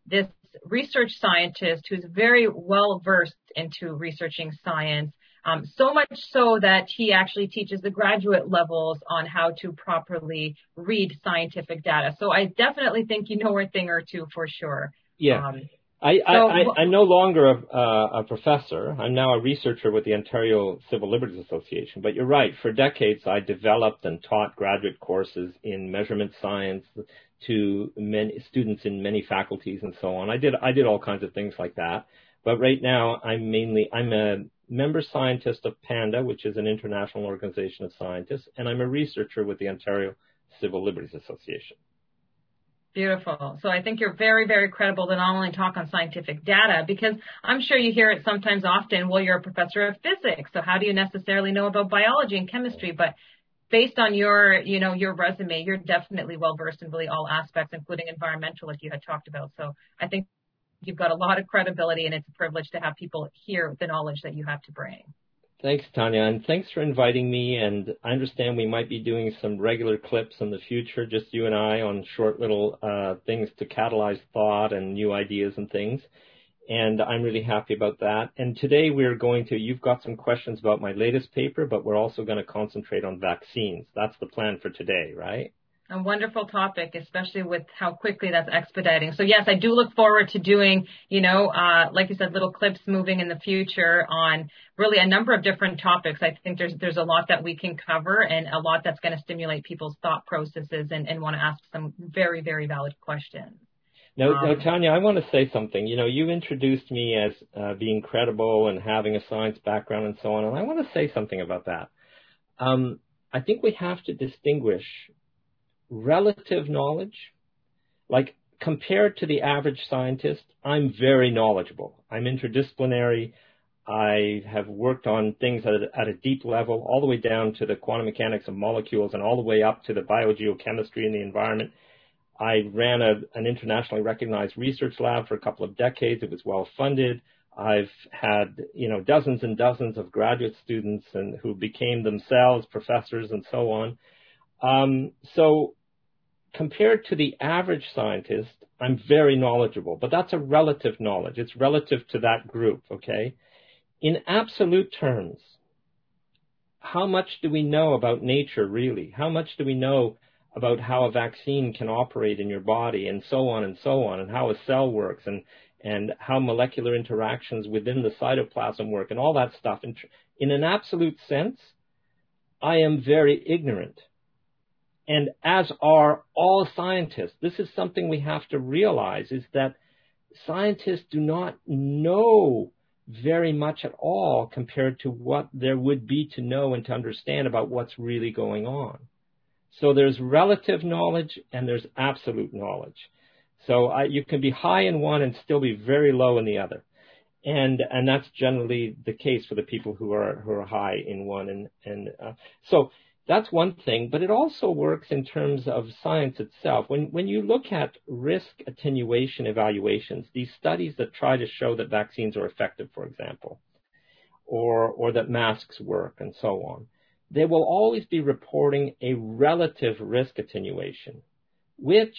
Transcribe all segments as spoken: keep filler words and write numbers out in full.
this research scientist who's very well versed into researching science, um, so much so that he actually teaches the graduate levels on how to properly read scientific data. So I definitely think you know a thing or two for sure. Yeah. Um, I, so, I, I, I'm no longer a, uh, a professor. I'm now a researcher with the Ontario Civil Liberties Association. But you're right. For decades, I developed and taught graduate courses in measurement science to many students in many faculties and so on. I did I did all kinds of things like that. But right now, I'm mainly I'm a member scientist of PANDA, which is an international organization of scientists, and I'm a researcher with the Ontario Civil Liberties Association. Beautiful. So I think you're very, very credible to not only talk on scientific data, because I'm sure you hear it sometimes often, well, you're a professor of physics, so how do you necessarily know about biology and chemistry? But based on your, you know, your resume, you're definitely well versed in really all aspects, including environmental, like you had talked about. So I think you've got a lot of credibility, and it's a privilege to have people hear the knowledge that you have to bring. Thanks, Tanya, and thanks for inviting me. And I understand we might be doing some regular clips in the future, just you and I, on short little uh, things to catalyze thought and new ideas and things. And I'm really happy about that. And today we're going to, you've got some questions about my latest paper, but we're also going to concentrate on vaccines. That's the plan for today, right? A wonderful topic, especially with how quickly that's expediting. So yes, I do look forward to doing, you know, uh, like you said, little clips moving in the future on really a number of different topics. I think there's there's a lot that we can cover and a lot that's going to stimulate people's thought processes and, and want to ask some very, very valid questions. Now, um, now, Tanya, I want to say something. You know, you introduced me as uh, being credible and having a science background and so on, and I want to say something about that. Um, I think we have to distinguish relative knowledge, like compared to the average scientist, I'm very knowledgeable. I'm interdisciplinary. I have worked on things at a, at a deep level, all the way down to the quantum mechanics of molecules and all the way up to the biogeochemistry in the environment. I ran a, an internationally recognized research lab for a couple of decades. It was well funded. I've had, you know, dozens and dozens of graduate students and who became themselves professors and so on. Um, so compared to the average scientist, I'm very knowledgeable, but that's a relative knowledge. It's relative to that group, okay? In absolute terms, how much do we know about nature, really? How much do we know about how a vaccine can operate in your body and so on and so on, and how a cell works and, and how molecular interactions within the cytoplasm work and all that stuff? In, in an absolute sense, I am very ignorant. And as are all scientists, this is something we have to realize, is that scientists do not know very much at all compared to what there would be to know and to understand about what's really going on. So there's relative knowledge and there's absolute knowledge. So I, you can be high in one and still be very low in the other. And and that's generally the case for the people who are who are high in one. And, and uh, so that's one thing, but it also works in terms of science itself. When when you look at risk attenuation evaluations, these studies that try to show that vaccines are effective, for example, or or that masks work and so on, they will always be reporting a relative risk attenuation, which,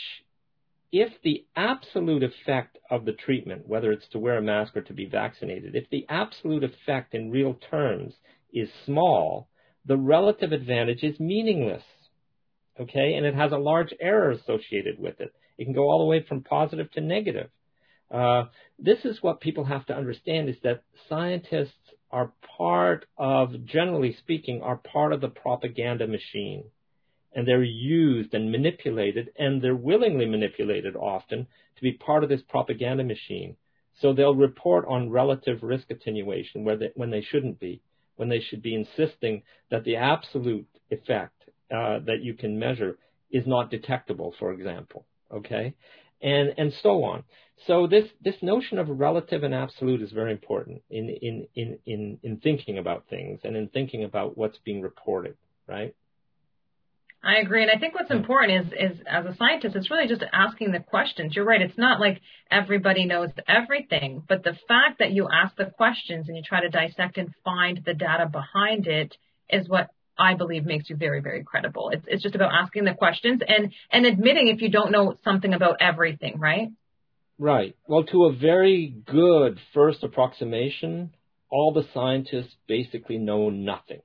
if the absolute effect of the treatment, whether it's to wear a mask or to be vaccinated, if the absolute effect in real terms is small, the relative advantage is meaningless, okay? And it has a large error associated with it. It can go all the way from positive to negative. Uh, this is what people have to understand, is that scientists are part of, generally speaking, are part of the propaganda machine. And they're used and manipulated, and they're willingly manipulated often to be part of this propaganda machine. So they'll report on relative risk attenuation where they, when they shouldn't be. When they should be insisting that the absolute effect uh, that you can measure is not detectable, for example, okay, and and so on. So this this notion of relative and absolute is very important in in in in, in thinking about things and in thinking about what's being reported, right? I agree. And I think what's important is, is as a scientist, it's really just asking the questions. You're right. It's not like everybody knows everything, but the fact that you ask the questions and you try to dissect and find the data behind it is what I believe makes you very, very credible. It's, it's just about asking the questions and, and admitting if you don't know something about everything, right? Right. Well, to a very good first approximation, all the scientists basically know nothing.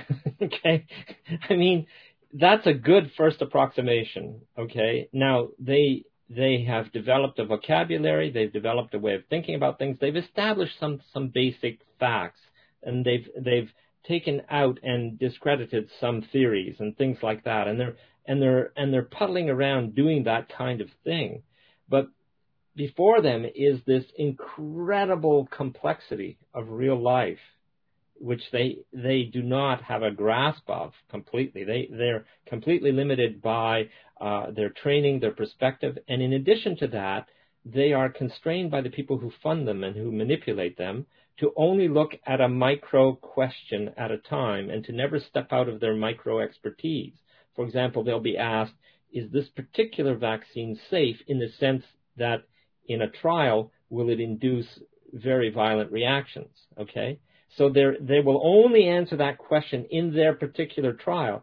Okay? I mean, that's a good first approximation. Okay? Now, they they have developed a vocabulary, they've developed a way of thinking about things, they've established some some basic facts, and they've they've taken out and discredited some theories and things like that, and they're and they're and they're puddling around doing that kind of thing. But before them is this incredible complexity of real life, which they they do not have a grasp of completely. They they're completely limited by uh, their training, their perspective, and in addition to that, they are constrained by the people who fund them and who manipulate them to only look at a micro question at a time and to never step out of their micro expertise. For example, they'll be asked, is this particular vaccine safe in the sense that in a trial, will it induce very violent reactions? Okay? So they will only answer that question in their particular trial.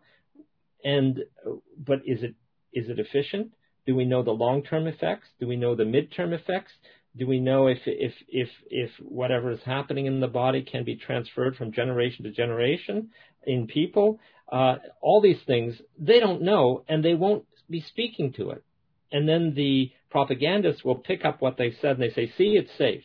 And but is it is it efficient? Do we know the long-term effects? Do we know the mid-term effects? Do we know if if if if whatever is happening in the body can be transferred from generation to generation in people? Uh, all these things they don't know, and they won't be speaking to it. And then the propagandists will pick up what they've said and they say, "See, it's safe."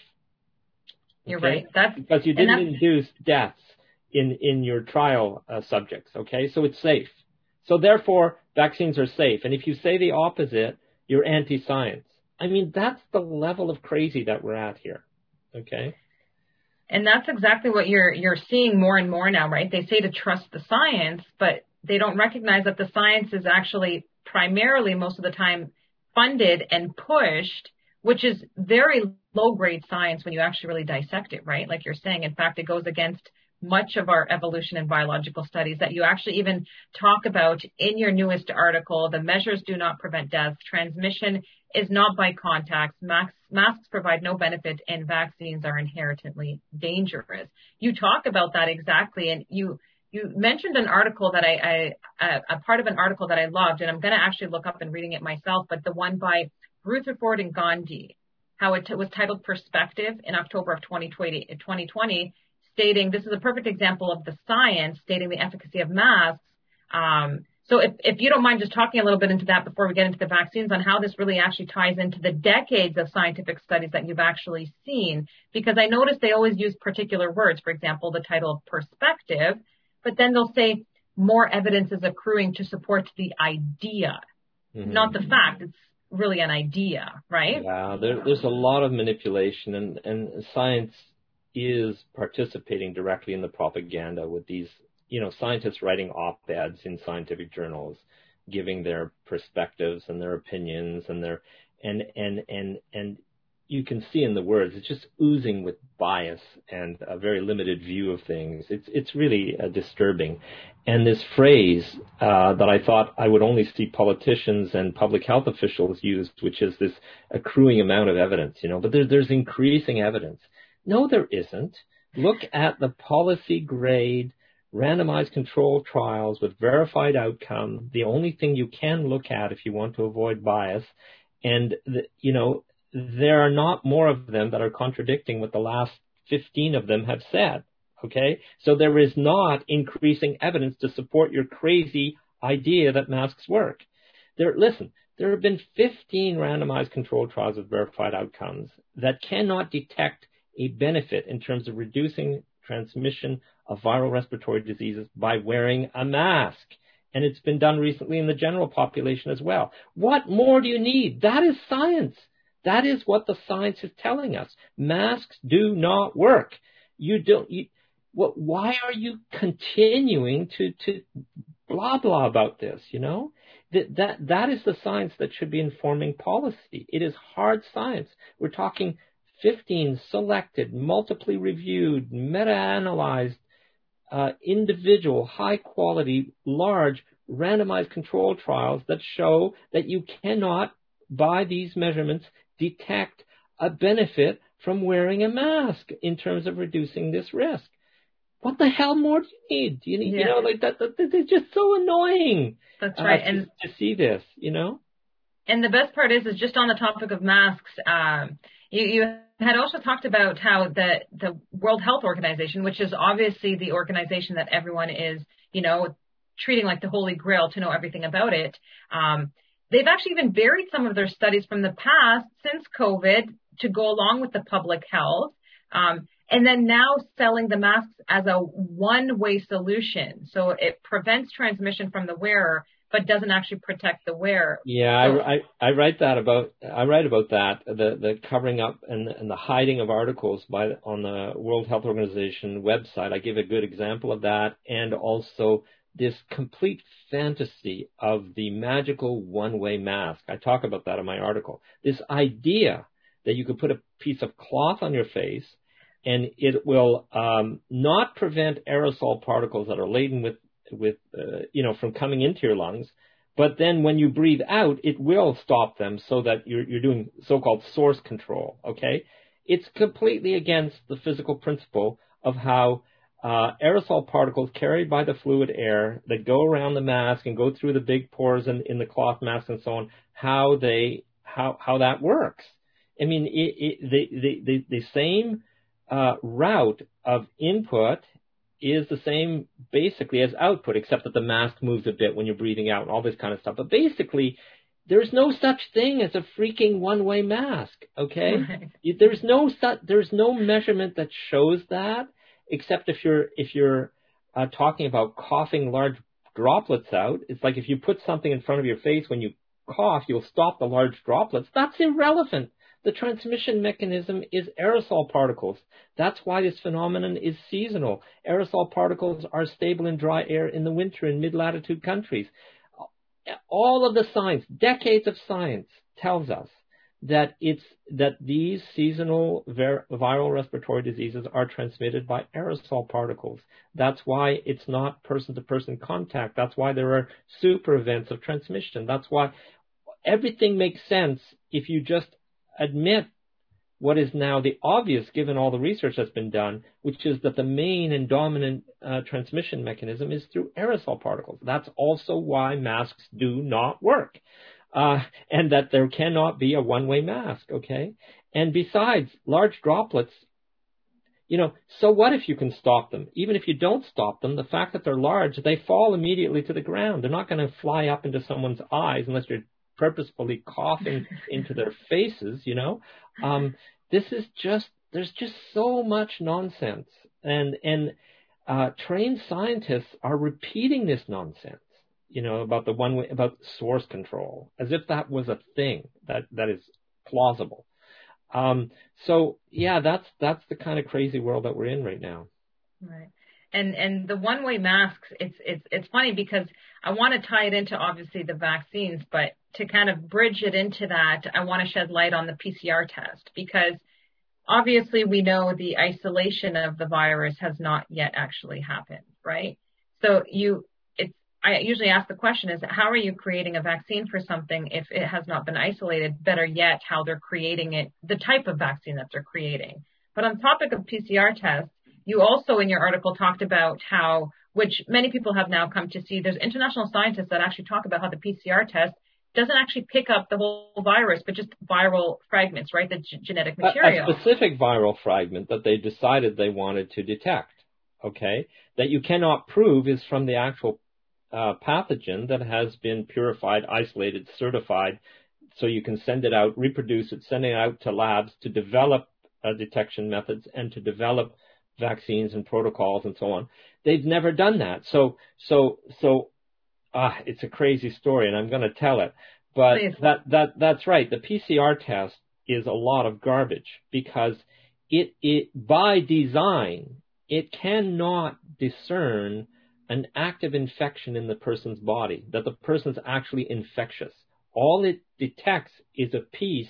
You're okay? right. That's, because you didn't induce deaths in, in your trial uh, subjects, okay? So it's safe. So therefore, vaccines are safe. And if you say the opposite, you're anti-science. I mean, that's the level of crazy that we're at here, okay? And that's exactly what you're you're seeing more and more now, right? They say to trust the science, but they don't recognize that the science is actually primarily, most of the time, funded and pushed, which is very low-grade science when you actually really dissect it, right? Like you're saying, in fact, it goes against much of our evolution and biological studies that you actually even talk about in your newest article. The measures do not prevent death. Transmission is not by contacts. Masks, masks provide no benefit, and vaccines are inherently dangerous. You talk about that exactly, and you you mentioned an article that I, I a, a part of an article that I loved, and I'm going to actually look up and reading it myself, but the one by Rutherford and Gandhi, how it t- was titled Perspective in October of twenty twenty, stating this is a perfect example of the science, stating the efficacy of masks. Um, so if, if you don't mind just talking a little bit into that before we get into the vaccines, on how this really actually ties into the decades of scientific studies that you've actually seen, because I noticed they always use particular words. For example, the title of Perspective, but then they'll say more evidence is accruing to support the idea, mm-hmm. not the fact. It's really an idea, right? Yeah, there, there's a lot of manipulation, and, and science is participating directly in the propaganda with these, you know, scientists writing op-eds in scientific journals, giving their perspectives and their opinions and their, and, and, and, and you can see in the words, it's just oozing with bias and a very limited view of things. It's, it's really uh, disturbing. And this phrase uh, that I thought I would only see politicians and public health officials use, which is this accruing amount of evidence, you know, but there, there's increasing evidence. No, there isn't. Look at the policy grade, randomized controlled trials with verified outcome, the only thing you can look at if you want to avoid bias. And, the, you know, there are not more of them that are contradicting what the last fifteen of them have said. Okay? So there is not increasing evidence to support your crazy idea that masks work. There, listen, there have been fifteen randomized controlled trials with verified outcomes that cannot detect a benefit in terms of reducing transmission of viral respiratory diseases by wearing a mask. And it's been done recently in the general population as well. What more do you need? That is science. That is what the science is telling us. Masks do not work. You don't. You, what? Why are you continuing to to blah blah about this? You know that that that is the science that should be informing policy. It is hard science. We're talking fifteen selected, multiply reviewed, meta-analyzed, uh, individual, high-quality, large, randomized controlled trials that show that you cannot, by these measurements, detect a benefit from wearing a mask in terms of reducing this risk. What the hell more do you need? Do you need, yeah. you know, like that, that, that? It's just so annoying. That's right. Uh, and to, to see this, you know. And the best part is, is just on the topic of masks, um, you, you had also talked about how the, the World Health Organization, which is obviously the organization that everyone is, you know, treating like the Holy Grail to know everything about it. Um, they've actually even buried some of their studies from the past since COVID to go along with the public health. Um, and then now selling the masks as a one-way solution. So it prevents transmission from the wearer, but doesn't actually protect the wearer. Yeah, So, I, I, I write that about I write about that the the covering up and, and the hiding of articles by on the World Health Organization website. I give a good example of that, and also this complete fantasy of the magical one-way mask. I talk about that in my article. This idea that you could put a piece of cloth on your face and it will um, not prevent aerosol particles that are laden with with uh, you know from coming into your lungs, but then when you breathe out, it will stop them so that you're you're doing so-called source control. Okay, it's completely against the physical principle of how uh, aerosol particles carried by the fluid air that go around the mask and go through the big pores in, in the cloth mask and so on, how they how how that works. I mean, it, it, the, the the the same uh, route of input is the same basically as output, except that the mask moves a bit when you're breathing out and all this kind of stuff. But basically, there's no such thing as a freaking one-way mask, okay? right. There's no su- there's no measurement that shows that, except if you're if you're uh, talking about coughing large droplets out. It's like if you put something in front of your face when you cough, you'll stop the large droplets. That's irrelevant. The transmission mechanism is aerosol particles. That's why this phenomenon is seasonal. Aerosol particles are stable in dry air in the winter in mid-latitude countries. All of the science, decades of science, tells us that it's that these seasonal vir- viral respiratory diseases are transmitted by aerosol particles. That's why it's not person-to-person contact. That's why there are super events of transmission. That's why everything makes sense if you just admit what is now the obvious, given all the research that's been done, which is that the main and dominant uh, transmission mechanism is through aerosol particles. That's also why masks do not work, uh, and that there cannot be a one-way mask, okay? And besides, large droplets, you know, so what if you can stop them? Even if you don't stop them, the fact that they're large, they fall immediately to the ground. They're not going to fly up into someone's eyes unless you're purposefully coughing into their faces, you know. Um, this is just, there's just so much nonsense. And, and uh, trained scientists are repeating this nonsense, you know, about the one way, about source control, as if that was a thing that, that is plausible. Um, so, yeah, that's, that's the kind of crazy world that we're in right now. Right. And and the one-way masks, it's it's it's funny because I want to tie it into obviously the vaccines, but to kind of bridge it into that, I want to shed light on the P C R test because obviously we know the isolation of the virus has not yet actually happened, right? So you, it's I usually ask the question is how are you creating a vaccine for something if it has not been isolated? Better yet, how they're creating it, the type of vaccine that they're creating. But on the topic of P C R tests, you also in your article talked about how, which many people have now come to see, there's international scientists that actually talk about how the P C R test doesn't actually pick up the whole virus, but just viral fragments, right, the g- genetic material. A, a specific viral fragment that they decided they wanted to detect, okay, that you cannot prove is from the actual uh, pathogen that has been purified, isolated, certified, so you can send it out, reproduce it, send it out to labs to develop uh, detection methods and to develop vaccines and protocols and so on. They've never done that. So, so, so, ah, uh, it's a crazy story, and I'm going to tell it. But Please. that, that, that's right. The P C R test is a lot of garbage because it, it, by design, it cannot discern an active infection in the person's body, that the person's actually infectious. All it detects is a piece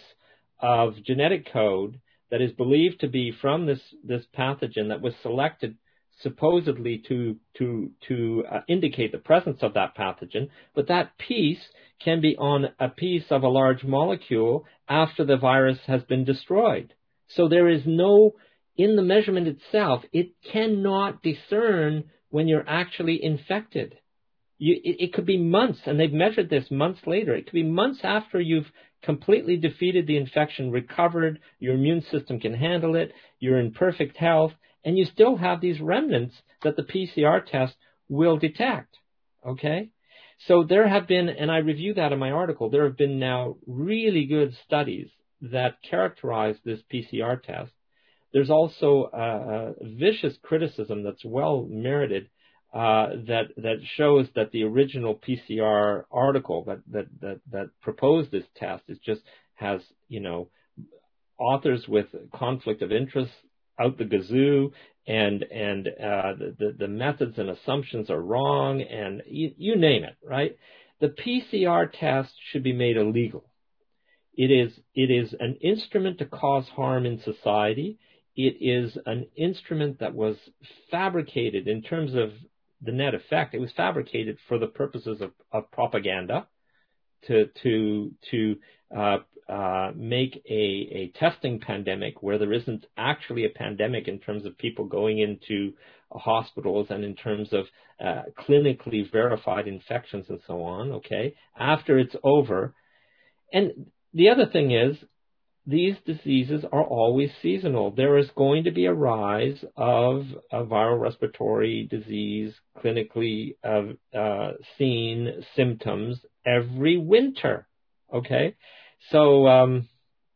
of genetic code that is believed to be from this, this pathogen that was selected supposedly to to to uh, indicate the presence of that pathogen, but that piece can be on a piece of a large molecule after the virus has been destroyed. So there is no, in the measurement itself, it cannot discern when you're actually infected. You, it, it could be months, and they've measured this months later. It could be months after you've completely defeated the infection, recovered, your immune system can handle it, you're in perfect health, and you still have these remnants that the P C R test will detect, okay? So there have been, and I review that in my article, there have been now really good studies that characterize this P C R test. There's also a, a vicious criticism that's well merited uh, that that shows that the original P C R article that, that that that proposed this test is just has you know authors with conflict of interest out the gazoo, and and uh, the the methods and assumptions are wrong, and you, you name it, right? The P C R test should be made illegal. It is it is an instrument to cause harm in society. It is an instrument that was fabricated in terms of the net effect. It was fabricated for the purposes of, of propaganda to to to uh, uh, make a, a testing pandemic where there isn't actually a pandemic in terms of people going into hospitals and in terms of uh, clinically verified infections and so on. Okay, after it's over, and the other thing is, these diseases are always seasonal. There is going to be a rise of a viral respiratory disease, clinically uh, uh, seen symptoms every winter, okay? So um,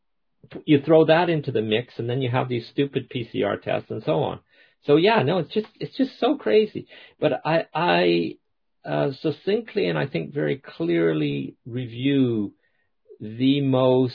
you throw that into the mix, and then you have these stupid P C R tests and so on. So yeah, no, it's just it's just so crazy. But I, I uh, succinctly and I think very clearly review the most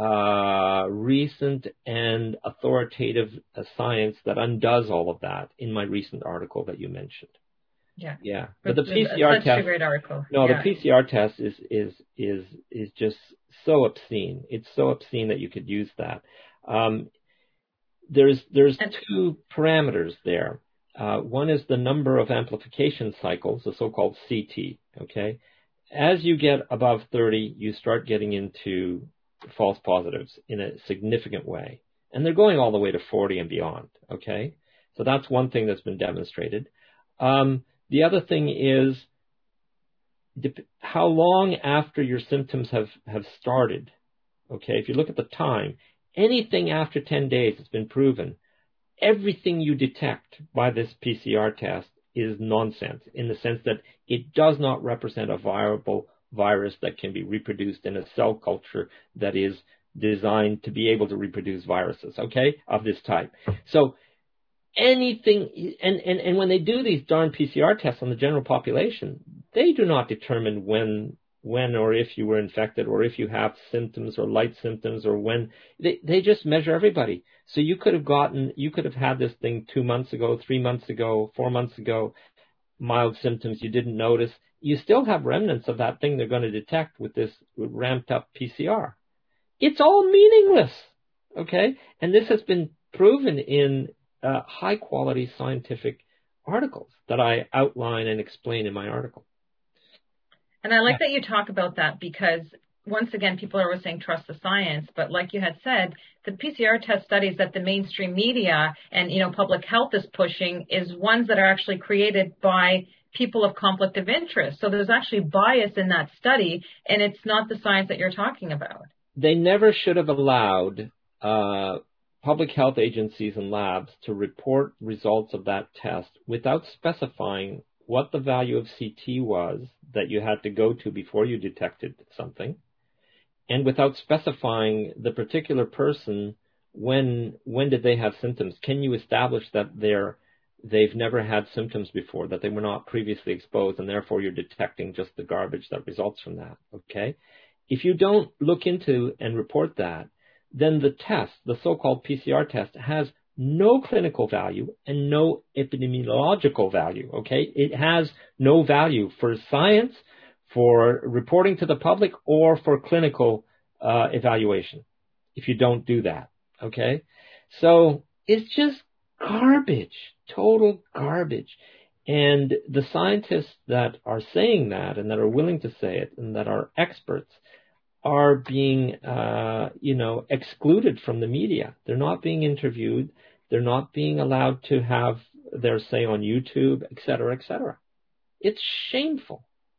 uh, recent and authoritative uh, science that undoes all of that in my recent article that you mentioned. Yeah. Yeah. But the P C R test, such a great article. No, yeah. the P C R test is is is is just so obscene. It's so obscene that you could use that. Um, there's there's two parameters there. Uh, one is the number of amplification cycles, the so-called C T. Okay. As you get above thirty, you start getting into false positives in a significant way. And they're going all the way to forty and beyond, okay? So that's one thing that's been demonstrated. Um, the other thing is how long after your symptoms have, have started, okay? If you look at the time, anything after ten days, it's been proven, everything you detect by this P C R test is nonsense in the sense that it does not represent a viable virus that can be reproduced in a cell culture that is designed to be able to reproduce viruses, okay, of this type. So anything, and, and, and when they do these darn P C R tests on the general population, they do not determine when when or if you were infected or if you have symptoms or light symptoms or when. They, they just measure everybody. So you could have gotten, you could have had this thing two months ago, three months ago, four months ago, mild symptoms you didn't notice. You still have remnants of that thing they're going to detect with this ramped up P C R. It's all meaningless, okay? And this has been proven in uh, high quality scientific articles that I outline and explain in my article. And I like yeah. that you talk about that because, once again, people are always saying trust the science, but like you had said, the P C R test studies that the mainstream media and, you know, public health is pushing is ones that are actually created by people of conflict of interest. So there's actually bias in that study, and it's not the science that you're talking about. They never should have allowed uh, public health agencies and labs to report results of that test without specifying what the value of C T was that you had to go to before you detected something, and without specifying the particular person, when when did they have symptoms? Can you establish that they're, they've never had symptoms before, that they were not previously exposed, and therefore you're detecting just the garbage that results from that, okay? If you don't look into and report that, then the test, the so-called P C R test, has no clinical value and no epidemiological value, okay? It has no value for science, for reporting to the public, or for clinical uh, evaluation if you don't do that, okay? So it's just garbage, total garbage. And the scientists that are saying that and that are willing to say it and that are experts are being, uh, you know, excluded from the media. They're not being interviewed. They're not being allowed to have their say on YouTube, et cetera, et cetera. It's shameful.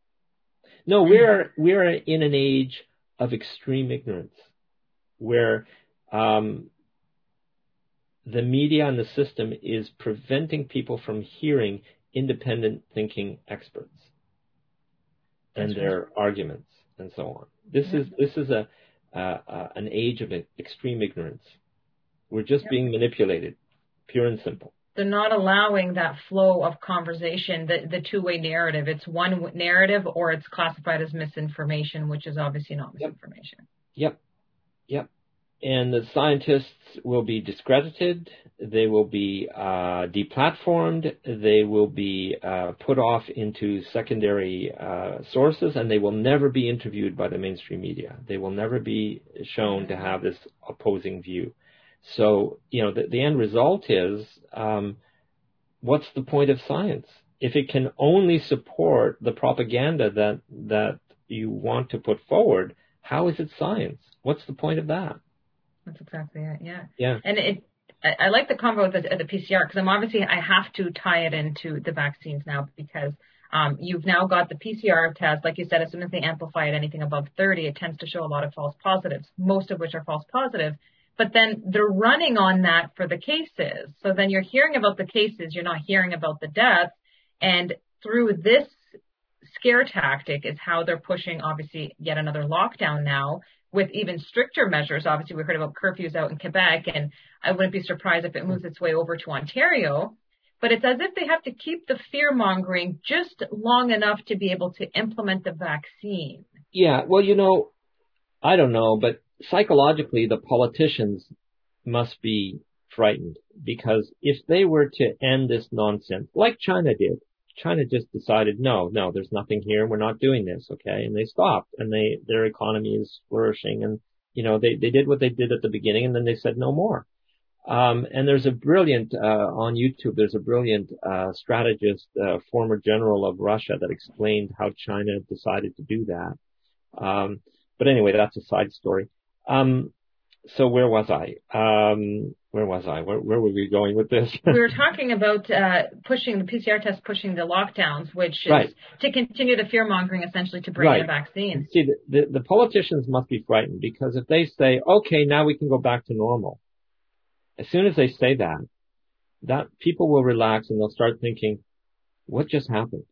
No, we're we're in an age of extreme ignorance, where um, the media and the system is preventing people from hearing independent thinking experts and That's their right. arguments and so on. This Yeah. is this is a uh, uh, an age of extreme ignorance. We're just Yep. being manipulated, pure and simple. They're not allowing that flow of conversation, the, the two-way narrative. It's one narrative or it's classified as misinformation, which is obviously not misinformation. Yep, yep. And the scientists will be discredited. They will be uh, deplatformed. They will be uh, put off into secondary uh, sources, and they will never be interviewed by the mainstream media. They will never be shown to have this opposing view. So, you know, the, the end result is, um, what's the point of science? If it can only support the propaganda that that you want to put forward, how is it science? What's the point of that? That's exactly it. Yeah. Yeah. And it, I, I like the combo with the, the P C R because I'm obviously, I have to tie it into the vaccines now because um, you've now got the P C R test. Like you said, as soon as they amplify it anything above thirty, it tends to show a lot of false positives, most of which are false positives. But then they're running on that for the cases. So then you're hearing about the cases, you're not hearing about the deaths. And through this scare tactic is how they're pushing, obviously, yet another lockdown now with even stricter measures. Obviously, we heard about curfews out in Quebec, and I wouldn't be surprised if it moves its way over to Ontario. But it's as if they have to keep the fear-mongering just long enough to be able to implement the vaccine. Yeah, well, you know, I don't know, but psychologically, the politicians must be frightened, because if they were to end this nonsense, like China did, China just decided, no, no, there's nothing here, we're not doing this, okay, and they stopped, and they their economy is flourishing, and you know they they did what they did at the beginning, and then they said no more. Um, and there's a brilliant uh, on YouTube. There's a brilliant uh, strategist, uh, former general of Russia, that explained how China decided to do that. Um, but anyway, that's a side story. Um, so where was I? Um, where was I? Where, where were we going with this? We were talking about uh, pushing the P C R test, pushing the lockdowns, which is right. to continue the fear mongering, essentially, to bring right. in a vaccine. See, the, the, the politicians must be frightened, because if they say, okay, now we can go back to normal, as soon as they say that, that people will relax and they'll start thinking, what just happened?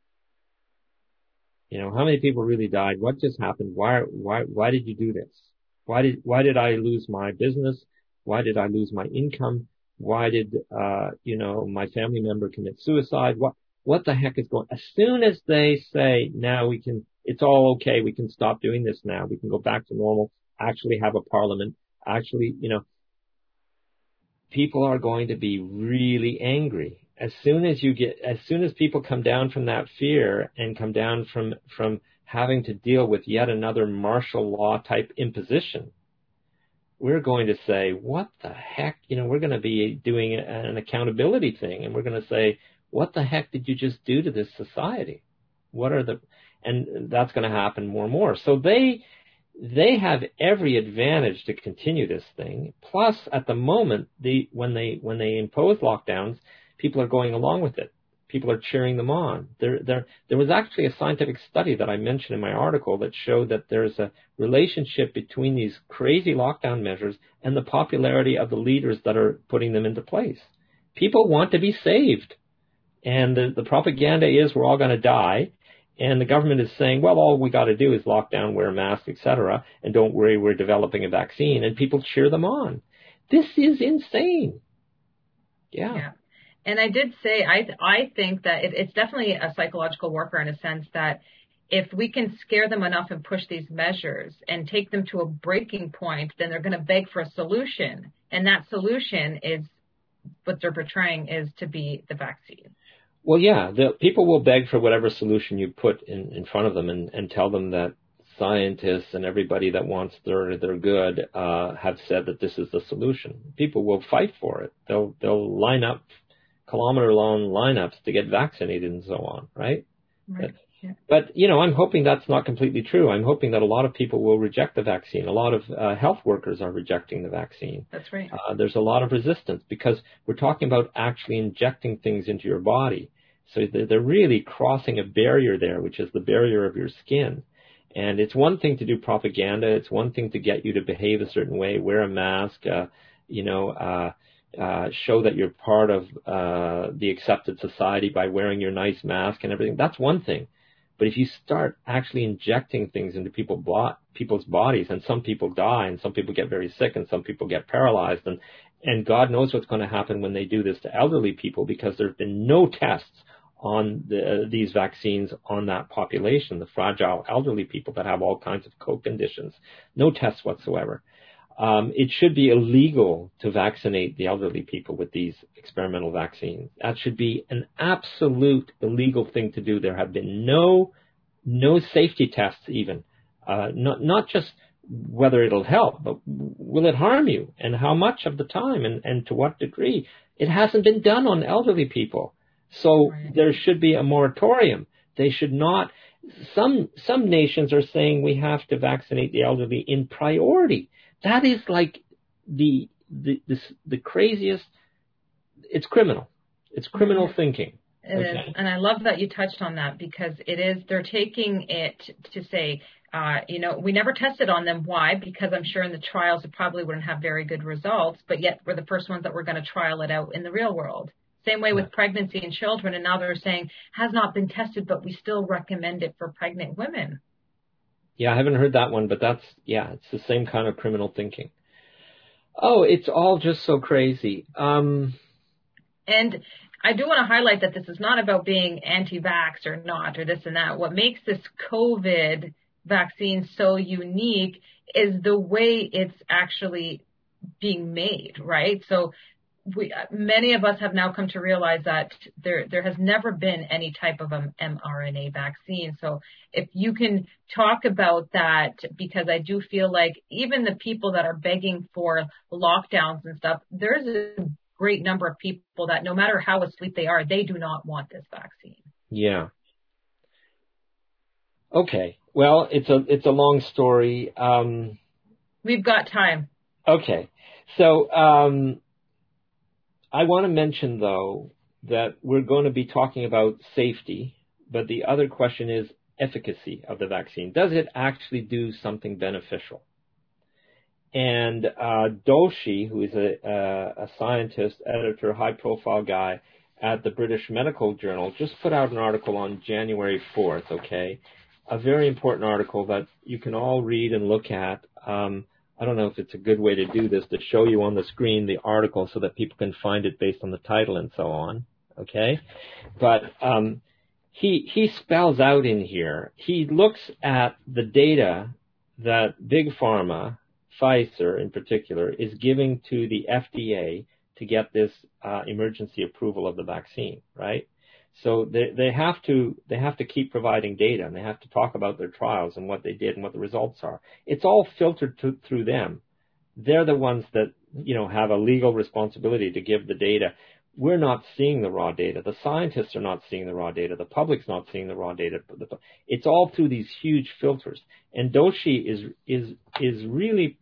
You know, how many people really died? What just happened? Why, why, why did you do this? Why did, why did I lose my business? Why did I lose my income? Why did, uh, you know, my family member commit suicide? What, what the heck is going? As soon as they say, now we can, it's all okay, we can stop doing this now, we can go back to normal, actually have a parliament, actually, you know, people are going to be really angry. As soon as you get, as soon as people come down from that fear and come down from, from having to deal with yet another martial law type imposition, we're going to say, what the heck? You know, we're going to be doing an accountability thing, and we're going to say, what the heck did you just do to this society? What are the, and that's going to happen more and more. So they, they have every advantage to continue this thing. Plus, at the moment, the, when they, when they impose lockdowns, people are going along with it. People are cheering them on. There, there, there was actually a scientific study that I mentioned in my article that showed that there's a relationship between these crazy lockdown measures and the popularity of the leaders that are putting them into place. People want to be saved. And the, the propaganda is we're all going to die. And the government is saying, well, all we got to do is lock down, wear a mask, et cetera, and don't worry, we're developing a vaccine. And people cheer them on. This is insane. Yeah. Yeah. And I did say, I I think that it, it's definitely a psychological warfare in a sense that if we can scare them enough and push these measures and take them to a breaking point, then they're going to beg for a solution. And that solution is what they're portraying is to be the vaccine. Well, yeah, the people will beg for whatever solution you put in, in front of them, and, and tell them that scientists and everybody that wants their their good uh, have said that this is the solution. People will fight for it. They'll they'll line up kilometer-long lineups to get vaccinated and so on, right? Right. But, yeah. but, you know, I'm hoping that's not completely true. I'm hoping that a lot of people will reject the vaccine. A lot of uh, health workers are rejecting the vaccine. That's right. Uh, there's a lot of resistance because we're talking about actually injecting things into your body. So they're really crossing a barrier there, which is the barrier of your skin. And it's one thing to do propaganda. It's one thing to get you to behave a certain way, wear a mask, uh, you know, uh, uh, show that you're part of uh, the accepted society by wearing your nice mask and everything. That's one thing. But if you start actually injecting things into people bo- people's bodies, and some people die, and some people get very sick, and some people get paralyzed, and, and God knows what's going to happen when they do this to elderly people, because there have been no tests on the, uh, these vaccines on that population, the fragile elderly people that have all kinds of co-conditions. No tests whatsoever. Um, it should be illegal to vaccinate the elderly people with these experimental vaccines. That should be an absolute illegal thing to do. There have been no no safety tests even, uh, not not just whether it'll help, but will it harm you, and how much of the time, and, and to what degree. It hasn't been done on elderly people. So Right. There should be a moratorium. They should not. Some some nations are saying we have to vaccinate the elderly in priority. That is like the the the, the craziest. It's criminal. It's criminal Mm-hmm. thinking. It okay. is. And I love that you touched on that, because it is, they're taking it to say, uh, you know, we never tested on them. Why? Because I'm sure in the trials it probably wouldn't have very good results, but yet we're the first ones that were going to trial it out in the real world. Same way with Yeah. pregnancy in children, and now they're saying has not been tested, but we still recommend it for pregnant women. Yeah, I haven't heard that one, but that's, yeah, it's the same kind of criminal thinking. Oh, it's all just so crazy. Um, And I do want to highlight that this is not about being anti-vax or not, or this and that. What makes this COVID vaccine so unique is the way it's actually being made, right? So we, many of us have now come to realize that there there has never been any type of an mRNA vaccine. So if you can talk about that, because I do feel like even the people that are begging for lockdowns and stuff, there's a great number of people that no matter how asleep they are, they do not want this vaccine. yeah. Okay. Well, it's a it's a long story. Um, We've got time. okay. So um, I want to mention, though, that we're going to be talking about safety, but the other question is efficacy of the vaccine. Does it actually do something beneficial? And uh, Doshi, who is a, a, a scientist, editor, high-profile guy at the British Medical Journal, just put out an article on January fourth, okay? A very important article that you can all read and look at. Um, I don't know if it's a good way to do this, to show you on the screen the article so that people can find it based on the title and so on, okay? But um, he he spells out in here, he looks at the data that Big Pharma, Pfizer in particular, is giving to the F D A to get this uh, emergency approval of the vaccine, right? So they they have to they have to keep providing data, and they have to talk about their trials and what they did and what the results are. It's all filtered to, through them. They're the ones that, you know, have a legal responsibility to give the data. We're not seeing the raw data. The scientists are not seeing the raw data. The public's not seeing the raw data. It's all through these huge filters. And Doshi is is is really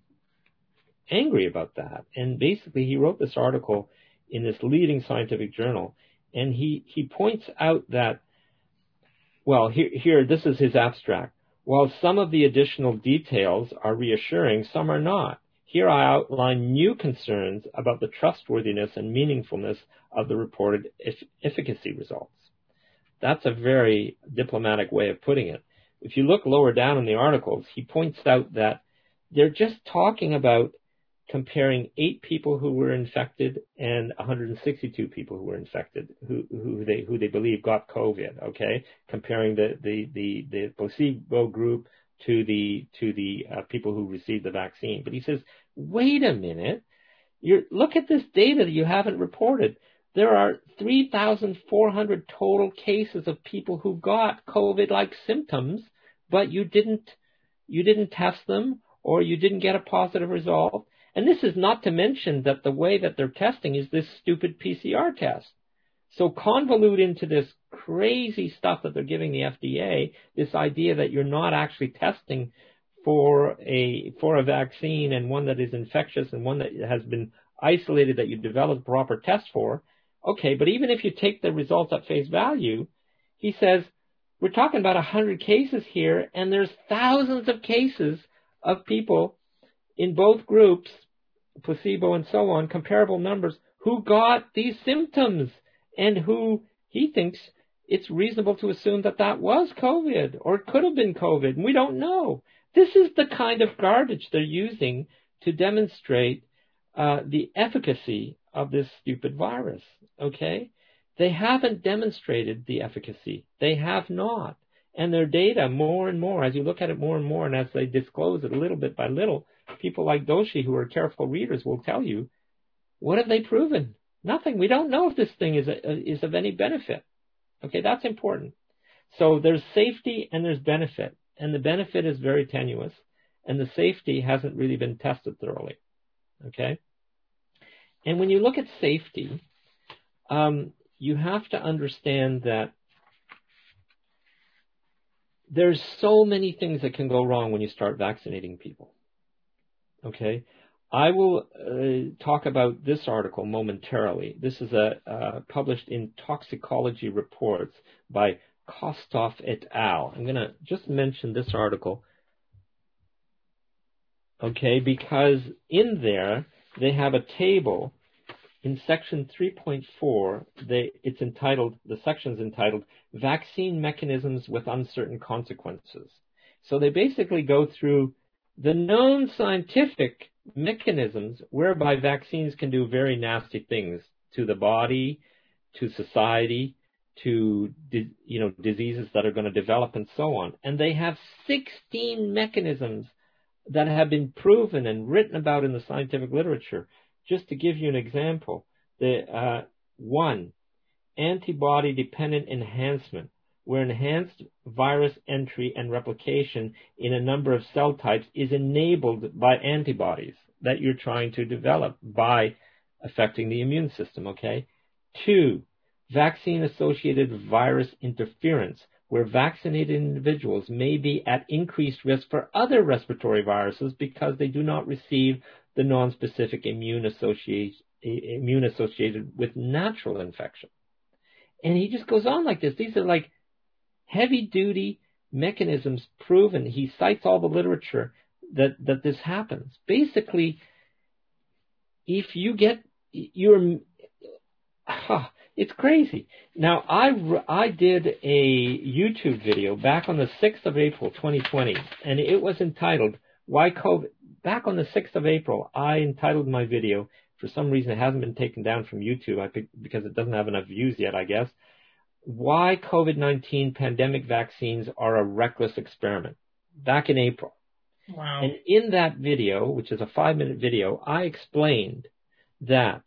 angry about that. And basically, he wrote this article in this leading scientific journal, and he, he points out that, well, here, here, this is his abstract. While some of the additional details are reassuring, some are not. Here I outline new concerns about the trustworthiness and meaningfulness of the reported e- efficacy results. That's a very diplomatic way of putting it. If you look lower down in the articles, he points out that they're just talking about comparing eight people who were infected and one hundred sixty-two people who were infected, who, who they who they believe got COVID. Okay, comparing the the the, the placebo group to the to the uh, people who received the vaccine. But he says, wait a minute, you look at this data that you haven't reported. There are three thousand four hundred total cases of people who got COVID-like symptoms, but you didn't you didn't test them, or you didn't get a positive result. And this is not to mention that the way that they're testing is this stupid P C R test. So convolute into this crazy stuff that they're giving the F D A, this idea that you're not actually testing for a for a vaccine, and one that is infectious and one that has been isolated that you developed proper tests for. Okay, but even if you take the results at face value, he says, we're talking about one hundred cases here, and there's thousands of cases of people in both groups, placebo and so on, comparable numbers, who got these symptoms and who he thinks it's reasonable to assume that that was COVID or it could have been COVID, and we don't know. This is the kind of garbage they're using to demonstrate uh, the efficacy of this stupid virus, okay? They haven't demonstrated the efficacy. They have not. And their data, more and more, as you look at it more and more, and as they disclose it little bit by little, people like Doshi, who are careful readers, will tell you, what have they proven? Nothing. We don't know if this thing is, a, is of any benefit. Okay, that's important. So there's safety and there's benefit. And the benefit is very tenuous. And the safety hasn't really been tested thoroughly. Okay? And when you look at safety, um, you have to understand that there's so many things that can go wrong when you start vaccinating people. Okay? I will uh, talk about this article momentarily. This is a uh, published in Toxicology Reports by Kostov et al. I'm going to just mention this article, okay, because in there they have a table in section three point four. They, it's entitled, the section's entitled Vaccine Mechanisms with Uncertain Consequences. So they basically go through the known scientific mechanisms whereby vaccines can do very nasty things to the body, to society, to you know diseases that are going to develop and so on. And they have sixteen mechanisms that have been proven and written about in the scientific literature. Just to give you an example, the uh, one, antibody-dependent enhancement, where enhanced virus entry and replication in a number of cell types is enabled by antibodies that you're trying to develop by affecting the immune system, okay? Two, vaccine-associated virus interference, where vaccinated individuals may be at increased risk for other respiratory viruses because they do not receive the nonspecific immune associated, immune associated with natural infection. And he just goes on like this. These are like heavy-duty mechanisms proven. He cites all the literature that, that this happens. Basically, if you get, you're, ah, it's crazy. Now, I, I did a YouTube video back on the sixth of April, twenty twenty, and it was entitled, Why COVID? Back on the sixth of April, I entitled my video, for some reason it hasn't been taken down from YouTube, I think because it doesn't have enough views yet, I guess, Why COVID nineteen pandemic vaccines are a reckless experiment, back in April. Wow. And in that video, which is a five-minute video, I explained that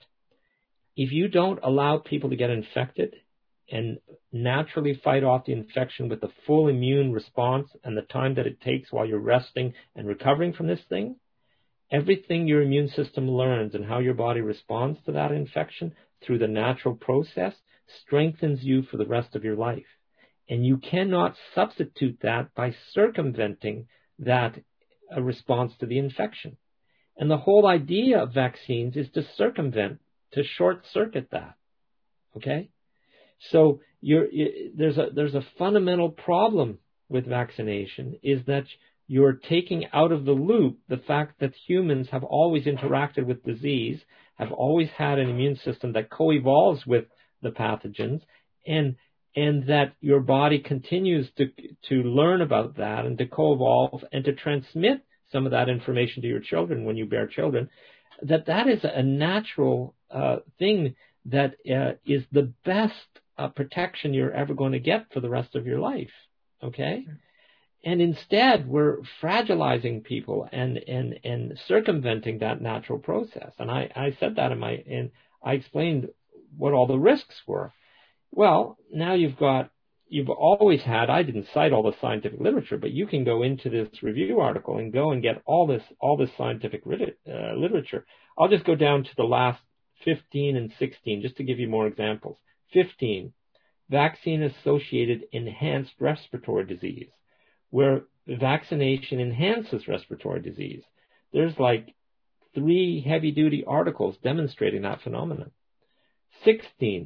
if you don't allow people to get infected and naturally fight off the infection with the full immune response and the time that it takes while you're resting and recovering from this thing, everything your immune system learns and how your body responds to that infection through the natural process strengthens you for the rest of your life. And you cannot substitute that by circumventing that uh, response to the infection. And the whole idea of vaccines is to circumvent, to short-circuit that. Okay? So you're, you, there's a there's a fundamental problem with vaccination, is that you're taking out of the loop the fact that humans have always interacted with disease, have always had an immune system that co-evolves with the pathogens, and and that your body continues to to learn about that and to co-evolve and to transmit some of that information to your children when you bear children, that that is a natural uh, thing that uh, is the best uh, protection you're ever going to get for the rest of your life, okay? And instead, we're fragilizing people and, and, and circumventing that natural process. And I, I said that in my, and I explained what all the risks were. Well, now you've got, you've always had, I didn't cite all the scientific literature, but you can go into this review article and go and get all this, all this scientific uh, literature. I'll just go down to the last fifteen and sixteen, just to give you more examples. fifteen, vaccine-associated enhanced respiratory disease, where vaccination enhances respiratory disease. There's like three heavy-duty articles demonstrating that phenomenon. sixteen,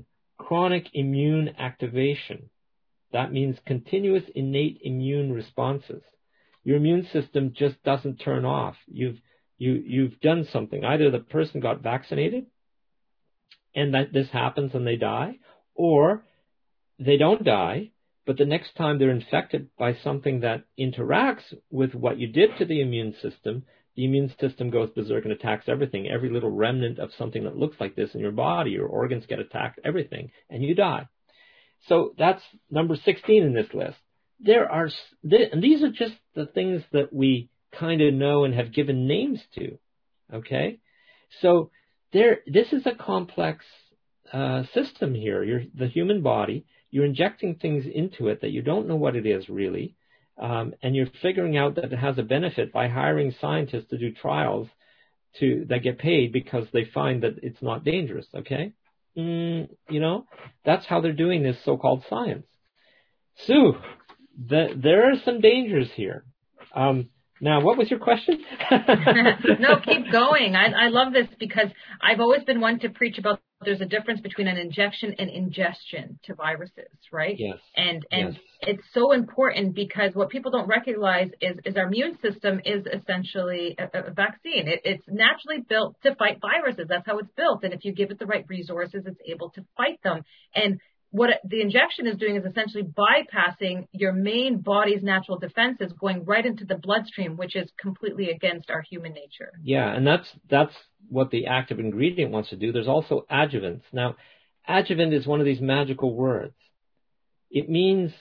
chronic immune activation. That means continuous innate immune responses. Your immune system just doesn't turn off. You've you you've done something. Either the person got vaccinated and that this happens and they die, or they don't die, but the next time they're infected by something that interacts with what you did to the immune system, the immune system goes berserk and attacks everything. Every little remnant of something that looks like this in your body, your organs get attacked, everything, and you die. So that's number sixteen in this list. There are, and these are just the things that we kind of know and have given names to. Okay, so there, this is a complex uh, system here. You're the human body. You're injecting things into it that you don't know what it is really, um, and you're figuring out that it has a benefit by hiring scientists to do trials to that get paid because they find that it's not dangerous. Okay, mm, you know, that's how they're doing this so-called science. Sue, the, there are some dangers here. Um, Now, what was your question? No, keep going. I, I love this because I've always been one to preach about there's a difference between an injection and ingestion to viruses, right? Yes. And and yes. it's so important because what people don't recognize is, is our immune system is essentially a, a vaccine. It, it's naturally built to fight viruses. That's how it's built. And if you give it the right resources, it's able to fight them. And what the injection is doing is essentially bypassing your main body's natural defenses, going right into the bloodstream, which is completely against our human nature. Yeah, and that's that's what the active ingredient wants to do. There's also adjuvants. Now, adjuvant is one of these magical words. It means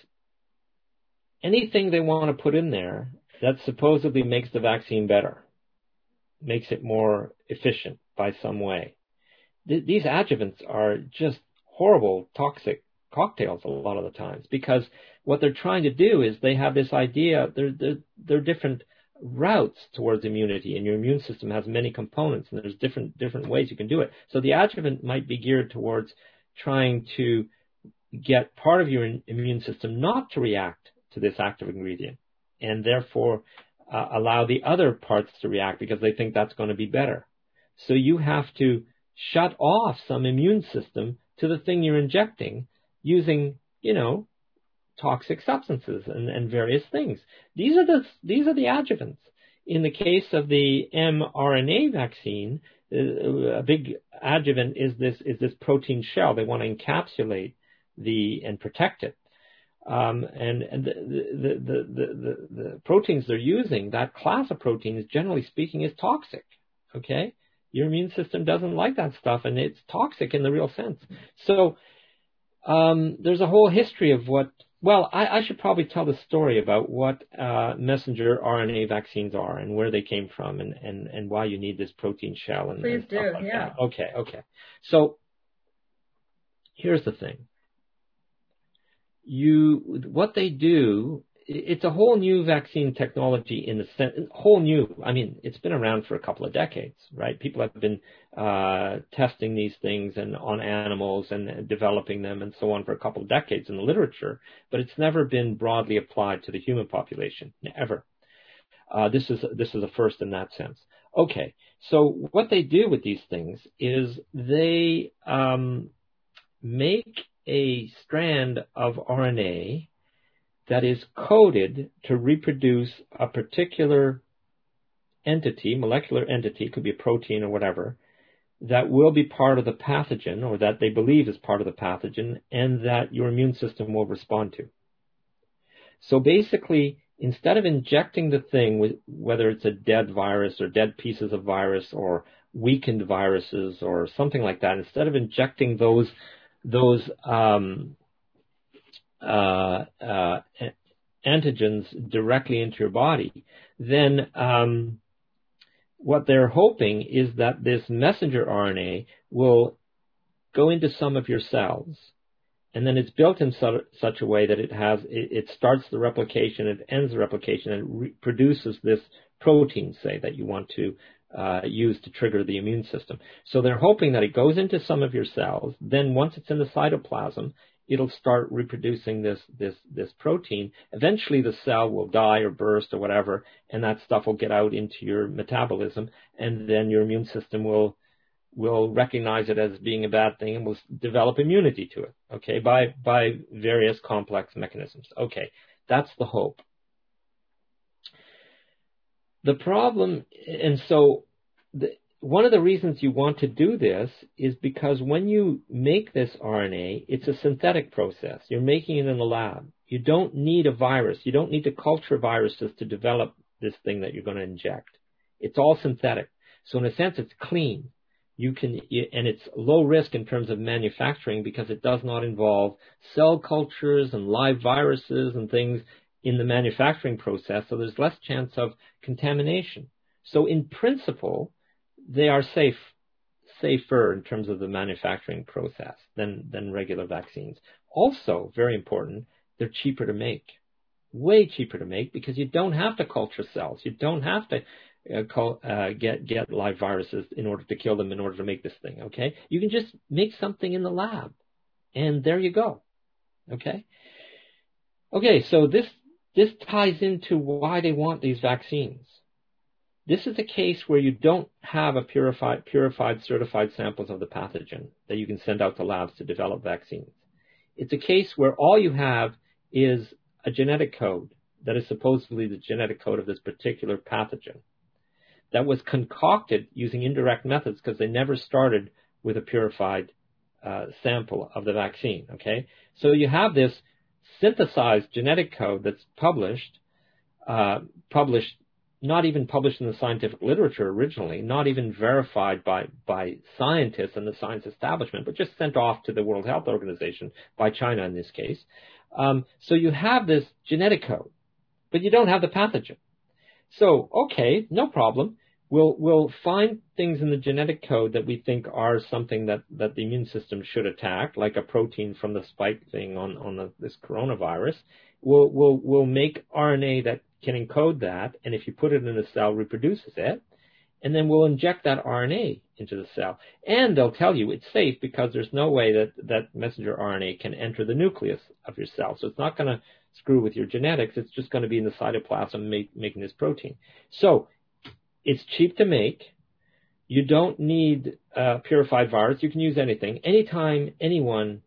anything they want to put in there that supposedly makes the vaccine better, makes it more efficient by some way. Th- these adjuvants are just horrible, toxic cocktails a lot of the times, because what they're trying to do is they have this idea, there, there, there are different routes towards immunity, and your immune system has many components, and there's different different ways you can do it. So the adjuvant might be geared towards trying to get part of your immune system not to react to this active ingredient, and therefore uh, allow the other parts to react because they think that's going to be better. So you have to shut off some immune system to the thing you're injecting using, you know, toxic substances and, and various things. These are the these are the adjuvants. In the case of the mRNA vaccine, uh, a big adjuvant is this is this protein shell. They want to encapsulate the and protect it. Um, and and the the, the, the, the the proteins they're using, that class of proteins, generally speaking, is toxic. Okay? Your immune system doesn't like that stuff, and it's toxic in the real sense. So um, there's a whole history of what, well, I, I should probably tell the story about what uh, messenger R N A vaccines are and where they came from and, and, and why you need this protein shell. And, Please and stuff do, like yeah. That. Okay, okay. So here's the thing. You, what they do, it's a whole new vaccine technology in the sense, whole new, I mean, it's been around for a couple of decades, right? People have been uh, testing these things and on animals and developing them and so on for a couple of decades in the literature, but it's never been broadly applied to the human population, ever. Uh, this is this is a first in that sense. Okay, so what they do with these things is they um, make a strand of R N A that is coded to reproduce a particular entity, molecular entity, could be a protein or whatever, that will be part of the pathogen, or that they believe is part of the pathogen, and that your immune system will respond to. So basically, instead of injecting the thing with, whether it's a dead virus or dead pieces of virus or weakened viruses or something like that, instead of injecting those those um, Uh, uh, antigens directly into your body, then um, what they're hoping is that this messenger R N A will go into some of your cells, and then it's built in su- such a way that it has it, it starts the replication, it ends the replication, and re- produces this protein, say, that you want to uh, use to trigger the immune system. So they're hoping that it goes into some of your cells. Then once it's in the cytoplasm, it'll start reproducing this this this protein. Eventually, the cell will die or burst or whatever, and that stuff will get out into your metabolism, and then your immune system will will recognize it as being a bad thing and will develop immunity to it, okay, by, by various complex mechanisms. Okay, that's the hope. The problem, and so the, one of the reasons you want to do this is because when you make this R N A, it's a synthetic process. You're making it in the lab. You don't need a virus. You don't need to culture viruses to develop this thing that you're going to inject. It's all synthetic. So in a sense, it's clean. You can, and it's low risk in terms of manufacturing because it does not involve cell cultures and live viruses and things in the manufacturing process, so there's less chance of contamination. So in principle, they are safe, safer in terms of the manufacturing process than, than regular vaccines. Also, very important, they're cheaper to make, way cheaper to make because you don't have to culture cells. You don't have to uh, call, uh, get, get live viruses in order to kill them in order to make this thing, okay? You can just make something in the lab, and there you go, okay? Okay, so this This ties into why they want these vaccines. This is a case where you don't have a purified, purified, certified samples of the pathogen that you can send out to labs to develop vaccines. It's a case where all you have is a genetic code that is supposedly the genetic code of this particular pathogen that was concocted using indirect methods because they never started with a purified uh, sample of the vaccine, okay? So you have this synthesized genetic code that's published, uh, published, not even published in the scientific literature originally, not even verified by, by scientists and the science establishment, but just sent off to the World Health Organization, by China in this case. Um, so you have this genetic code, but you don't have the pathogen. So, okay, no problem. We'll, we'll find things in the genetic code that we think are something that, that the immune system should attack, like a protein from the spike thing on, on the, this coronavirus. We'll, we'll, we'll make R N A that can encode that, and if you put it in a cell, reproduces it, and then we'll inject that R N A into the cell. And they'll tell you it's safe because there's no way that, that messenger R N A can enter the nucleus of your cell. So it's not going to screw with your genetics. It's just going to be in the cytoplasm make, making this protein. So it's cheap to make. You don't need a purified virus. You can use anything. Anytime anyone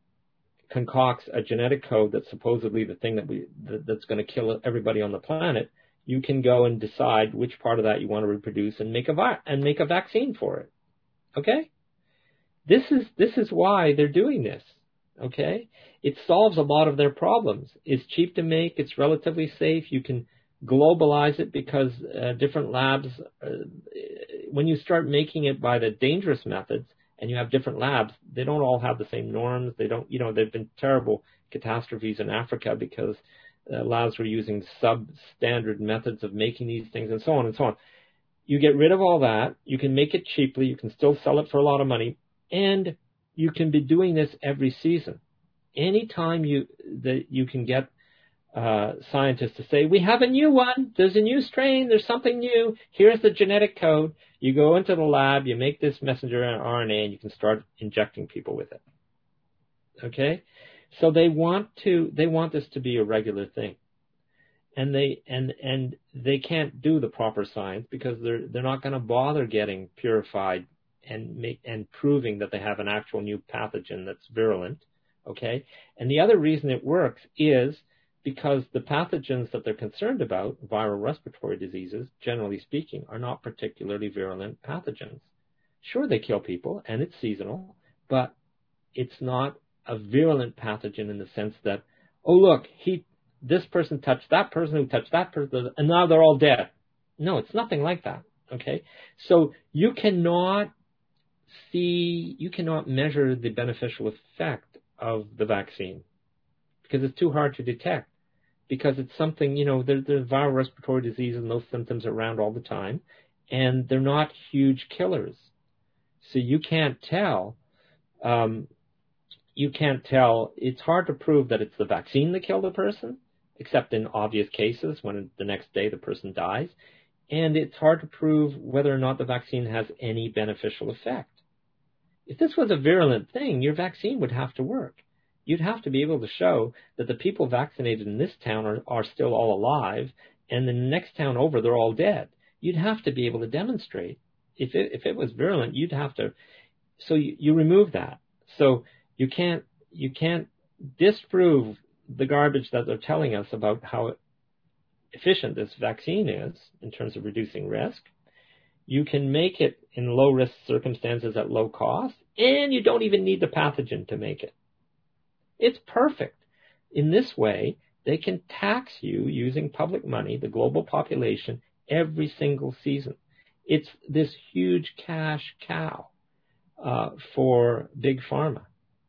concocts a genetic code that's supposedly the thing that we that, that's going to kill everybody on the planet, you can go and decide which part of that you want to reproduce and make a vi- and make a vaccine for it. Okay? This is this is why they're doing this. Okay? It solves a lot of their problems. It's cheap to make. It's relatively safe. You can globalize it because uh, different labs, uh, when you start making it by the dangerous methods and you have different labs, they don't all have the same norms. They don't, you know, there have been terrible catastrophes in Africa because uh, labs were using substandard methods of making these things and so on and so on. You get rid of all that. You can make it cheaply. You can still sell it for a lot of money. And you can be doing this every season. Anytime you, that you can get Uh, scientists to say, we have a new one, there's a new strain, there's something new, here's the genetic code. You go into the lab, you make this messenger R N A, and you can start injecting people with it. Okay? So they want to, they want this to be a regular thing. And they, and, and they can't do the proper science because they're, they're not going to bother getting purified and make, and proving that they have an actual new pathogen that's virulent. Okay? And the other reason it works is because the pathogens that they're concerned about, viral respiratory diseases, generally speaking, are not particularly virulent pathogens. Sure, they kill people, and it's seasonal, but it's not a virulent pathogen in the sense that, oh, look, he, this person touched that person who touched that person, and now they're all dead. No, it's nothing like that, okay? So you cannot see, you cannot measure the beneficial effect of the vaccine because it's too hard to detect. Because it's something, you know, there, there's viral respiratory disease and those symptoms are around all the time, and they're not huge killers. So you can't tell, um, you can't tell, it's hard to prove that it's the vaccine that killed the person, except in obvious cases when the next day the person dies, and it's hard to prove whether or not the vaccine has any beneficial effect. If this was a virulent thing, your vaccine would have to work. You'd have to be able to show that the people vaccinated in this town are, are still all alive, and in the next town over, they're all dead. You'd have to be able to demonstrate if it, if it was virulent, you'd have to, so you, you remove that. So you can't, you can't disprove the garbage that they're telling us about how efficient this vaccine is in terms of reducing risk. You can make it in low risk circumstances at low cost, and you don't even need the pathogen to make it. It's perfect. In this way, they can tax you using public money, the global population, every single season. It's this huge cash cow uh, for big pharma.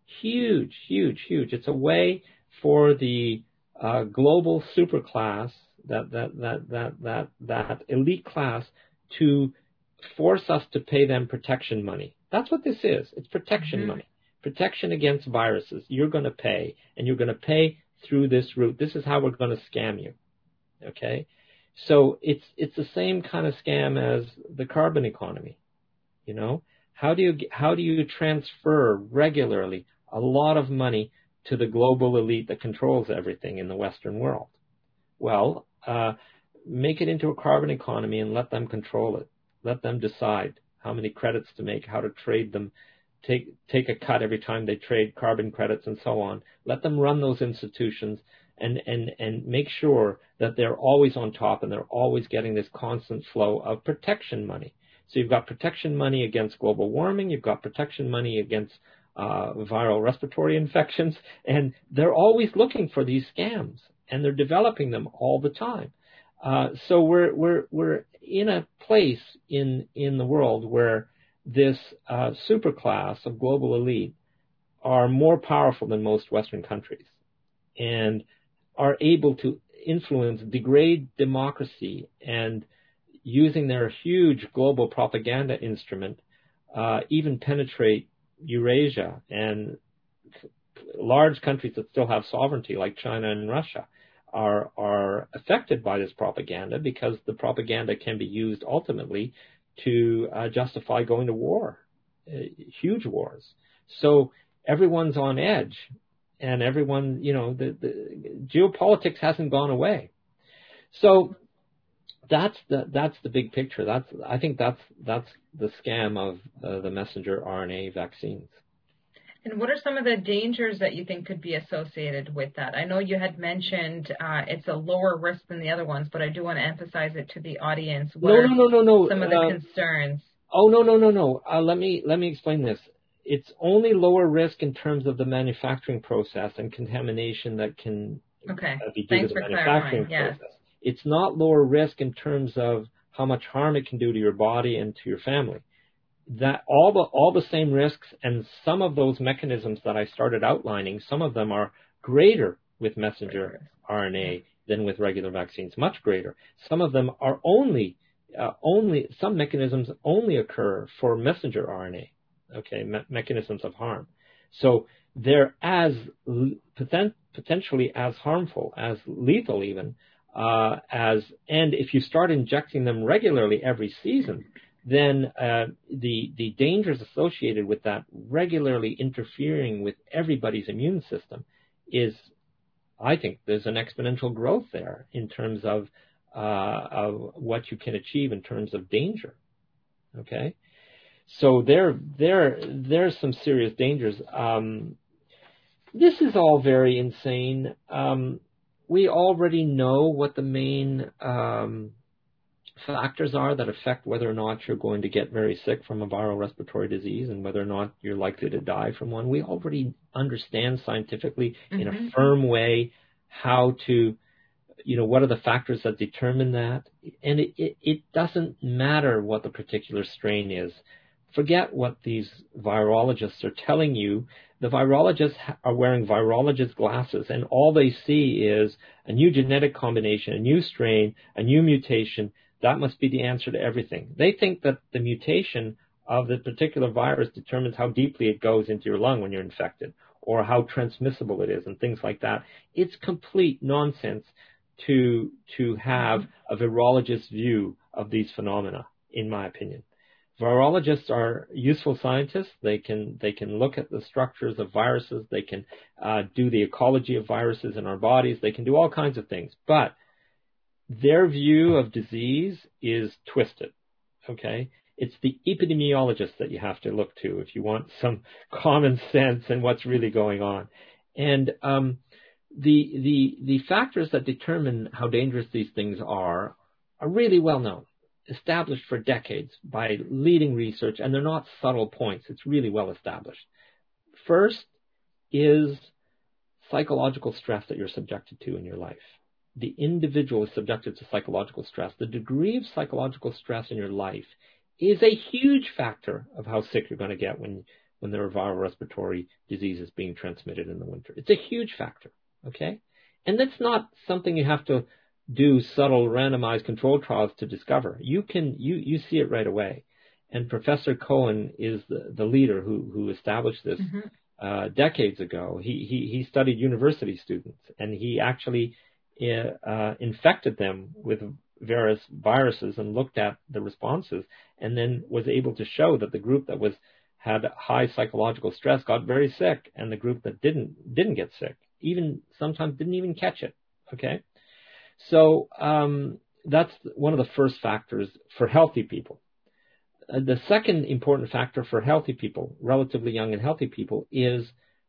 Huge, huge, huge. It's a way for the uh, global superclass, that that that that that that elite class, to force us to pay them protection money. That's what this is. It's protection mm-hmm. money. Protection against viruses. You're going to pay, and you're going to pay through this route. This is how we're going to scam you. Okay? So it's it's the same kind of scam as the carbon economy. You know? How do you how do you transfer regularly a lot of money to the global elite that controls everything in the Western world? Well, uh, make it into a carbon economy and let them control it. Let them decide how many credits to make, how to trade them, take take a cut every time they trade carbon credits and so on. Let them run those institutions and, and, and make sure that they're always on top and they're always getting this constant flow of protection money. So you've got protection money against global warming, you've got protection money against uh, viral respiratory infections, and they're always looking for these scams, and they're developing them all the time. Uh, so we're we're we're in a place in in the world where this uh, superclass of global elite are more powerful than most Western countries, and are able to influence, degrade democracy, and using their huge global propaganda instrument, uh, even penetrate Eurasia and large countries that still have sovereignty, like China and Russia, are are affected by this propaganda, because the propaganda can be used ultimately to uh, justify going to war, uh, huge wars. So everyone's on edge, and everyone, you know, the, the geopolitics hasn't gone away. So that's the that's the big picture. That's I think that's that's the scam of uh, the messenger R N A vaccines. And what are some of the dangers that you think could be associated with that? I know you had mentioned uh, it's a lower risk than the other ones, but I do want to emphasize it to the audience. What no, no, no, no, no. Some of the uh, concerns. Oh no, no, no, no. Uh, let me let me explain this. It's only lower risk in terms of the manufacturing process and contamination that can okay. uh, be due Thanks to the for manufacturing clarifying. process. Yes. It's not lower risk in terms of how much harm it can do to your body and to your family. That all the all the same risks, and some of those mechanisms that I started outlining, some of them are greater with messenger R N A than with regular vaccines, much greater. Some of them are only uh, only some mechanisms only occur for messenger R N A. Okay, me- mechanisms of harm. So they're as poten- potentially as harmful, as lethal even, uh, as and if you start injecting them regularly every season, then uh, the the dangers associated with that regularly interfering with everybody's immune system is, I think, there's an exponential growth there in terms of uh, of what you can achieve in terms of danger. Okay, so there there there's some serious dangers. Um, this is all very insane. Um, we already know what the main um, factors are that affect whether or not you're going to get very sick from a viral respiratory disease and whether or not you're likely to die from one. We already understand scientifically mm-hmm. in a firm way how to, you know, what are the factors that determine that. And it, it, it doesn't matter what the particular strain is. Forget what these virologists are telling you. The virologists are wearing virologist glasses, and all they see is a new genetic combination, a new strain, a new mutation. That must be the answer to everything. They think that the mutation of the particular virus determines how deeply it goes into your lung when you're infected, or how transmissible it is, and things like that. It's complete nonsense to to have a virologist's view of these phenomena, in my opinion. Virologists are useful scientists. They can they can look at the structures of viruses. They can uh, do the ecology of viruses in our bodies. They can do all kinds of things. But their view of disease is twisted. Okay, It's the epidemiologists that you have to look to if you want some common sense and what's really going on. And um, the the the factors that determine how dangerous these things are are really well known, established for decades by leading research, and they're not subtle points. It's really well established. First is psychological stress that you're subjected to in your life. The individual is subjected to psychological stress. The degree of psychological stress in your life is a huge factor of how sick you're going to get when, when there are viral respiratory diseases being transmitted in the winter. It's a huge factor, okay? And that's not something you have to do subtle randomized control trials to discover. You can, you, you see it right away. And Professor Cohen is the, the leader who, who established this mm-hmm. uh, decades ago. He, he, he studied university students, and he actually uh, infected them with various viruses and looked at the responses, and then was able to show that the group that was had high psychological stress got very sick, and the group that didn't didn't get sick, even sometimes didn't even catch it. Okay, so um, that's one of the first factors for healthy people. Uh, the second important factor for healthy people, relatively young and healthy people, is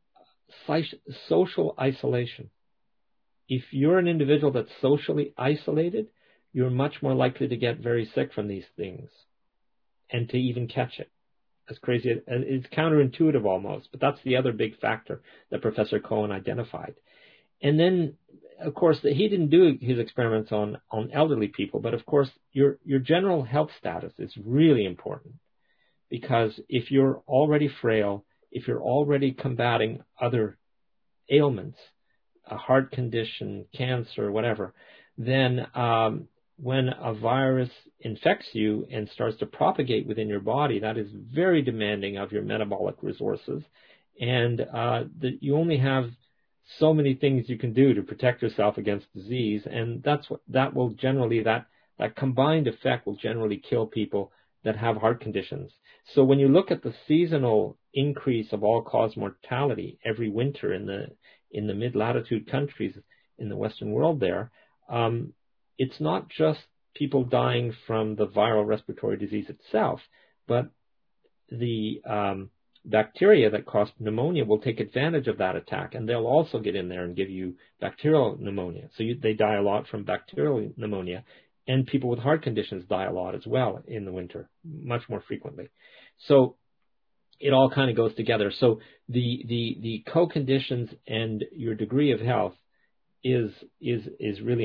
social isolation. If you're an individual that's socially isolated, you're much more likely to get very sick from these things and to even catch it. As crazy as it's counterintuitive almost, but that's the other big factor that Professor Cohen identified. And then, of course, he didn't do his experiments on, on elderly people, but of course, your your general health status is really important, because if you're already frail, if you're already combating other ailments, a heart condition, cancer, whatever, then um, when a virus infects you and starts to propagate within your body, that is very demanding of your metabolic resources, and uh, the, you only have so many things you can do to protect yourself against disease, and that's what that will generally that that combined effect will generally kill people that have heart conditions. So when you look at the seasonal increase of all-cause mortality every winter in the in the mid-latitude countries in the Western world, there, um, it's not just people dying from the viral respiratory disease itself, but the um, bacteria that cause pneumonia will take advantage of that attack, and they'll also get in there and give you bacterial pneumonia. So you, they die a lot from bacterial pneumonia, and people with heart conditions die a lot as well in the winter, much more frequently. So it all kind of goes together. So the the the co-conditions and your degree of health is is is really